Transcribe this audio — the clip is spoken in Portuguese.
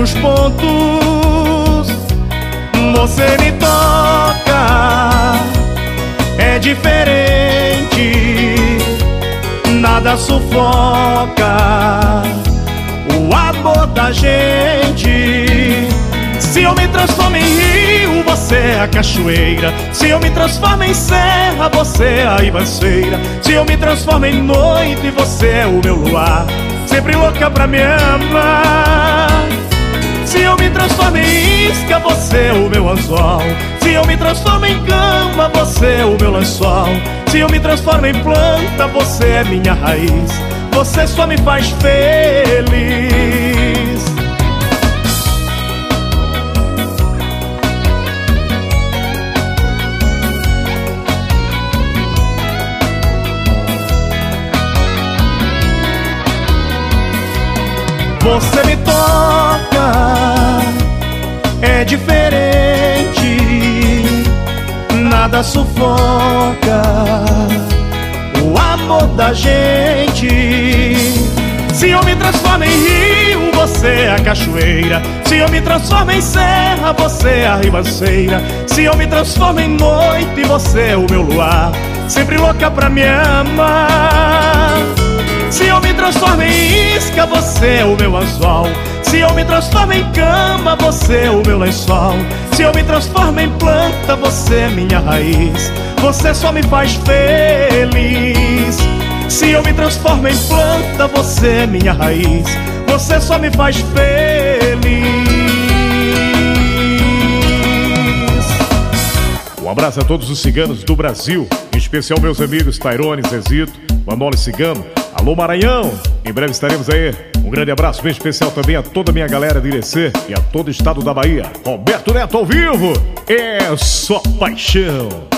certos pontos você me toca, é diferente, nada sufoca o amor da gente. Se eu me transformo em rio, você é a cachoeira. Se eu me transformo em serra, você é a ribanceira. Se eu me transformo em noite, você é o meu luar, sempre louca pra me amar. Se eu me transformo em isca, você é o meu anzol. Se eu me transformo em cama, você é o meu lençol. Se eu me transformo em planta, você é minha raiz. Você só me faz feliz. Você me toca, é diferente, nada sufoca o amor da gente. Se eu me transformo em rio, você é a cachoeira. Se eu me transformo em serra, você é a ribanceira. Se eu me transformo em noite, você é o meu luar, sempre louca pra me amar. Se eu me transformo em isca, você é o meu anzol. Se eu me transformo em cama, você é o meu lençol. Se eu me transformo em planta, você é minha raiz. Você só me faz feliz. Se eu me transformo em planta, você é minha raiz. Você só me faz feliz. Um abraço a todos os ciganos do Brasil, em especial meus amigos Tairone, Zezito, Manolo Cigano. Alô Maranhão, em breve estaremos aí. Um grande abraço bem especial também a toda a minha galera de Irecê e a todo o estado da Bahia. Roberto Neto ao vivo, é só paixão.